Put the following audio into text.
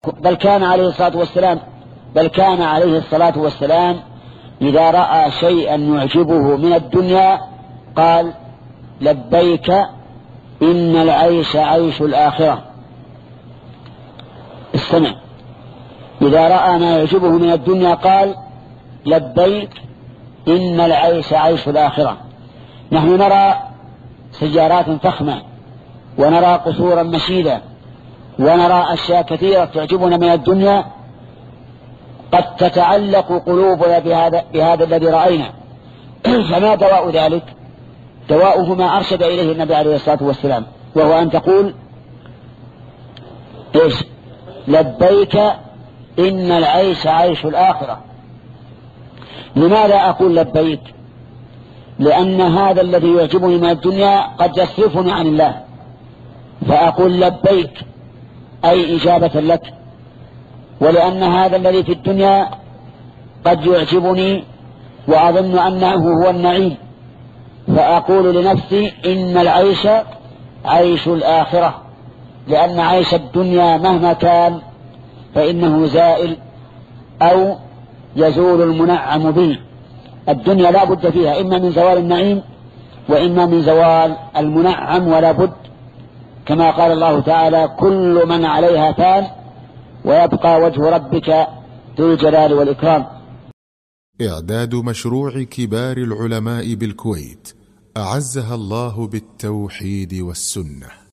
بل كان عليه الصلاة والسلام إذا رأى شيئا يعجبه من الدنيا قال: لبيك إن العيش عيش الآخرة. استمع، إذا رأى ما يعجبه من الدنيا قال: لبيك إن العيش عيش الآخرة. نحن نرى سيارات فخمة، ونرى قصورا مشيدة، ونرى أشياء كثيرة تعجبنا من الدنيا، قد تتعلق قلوبنا بهذا الذي رأينا. فما دواء ذلك؟ دواؤه ما أرشد إليه النبي عليه الصلاة والسلام، وهو أن تقول: إيش؟ لبيك إن العيش عيش الآخرة. لماذا أقول لبيك؟ لأن هذا الذي يعجبني من الدنيا قد يصرفني عن الله، فأقول لبيك أي إجابة لك. ولأن هذا الذي في الدنيا قد يعجبني وأظن أنه هو النعيم، فأقول لنفسي: إن العيش عيش الآخرة، لأن عيش الدنيا مهما كان فإنه زائل أو يزول المنعم به. الدنيا لا بد فيها إما من زوال النعيم وإما من زوال المنعم، ولا بد، كما قال الله تعالى: كل من عليها فان ويبقى وجه ربك ذو الجلال والإكرام. إعداد مشروع كبار العلماء بالكويت أعزها الله بالتوحيد والسنة.